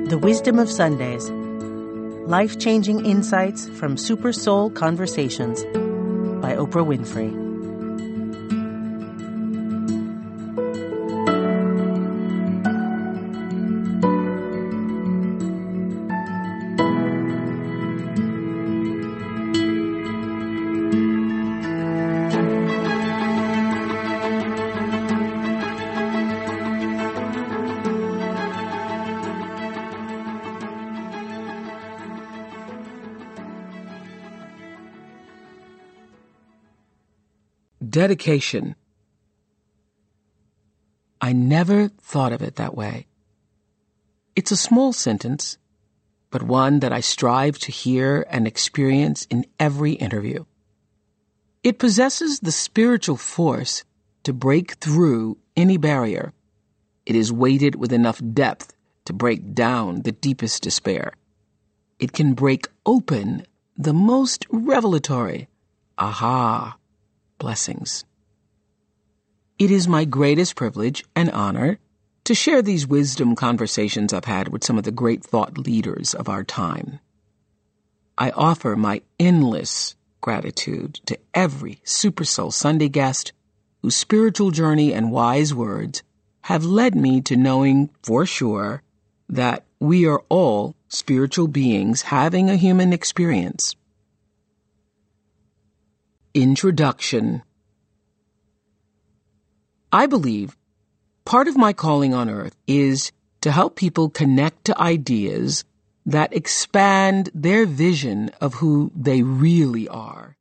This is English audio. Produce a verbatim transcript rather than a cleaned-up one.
The Wisdom of Sundays. Life-changing insights from Super Soul Conversations by Oprah Winfrey. Dedication. I never thought of it that way. It's a small sentence, but one that I strive to hear and experience in every interview. It possesses the spiritual force to break through any barrier. It is weighted with enough depth to break down the deepest despair. It can break open the most revelatory aha blessings. It is my greatest privilege and honor to share these wisdom conversations I've had with some of the great thought leaders of our time. I offer my endless gratitude to every Super Soul Sunday guest whose spiritual journey and wise words have led me to knowing for sure that we are all spiritual beings having a human experience. Introduction. I believe part of my calling on earth is to help people connect to ideas that expand their vision of who they really are.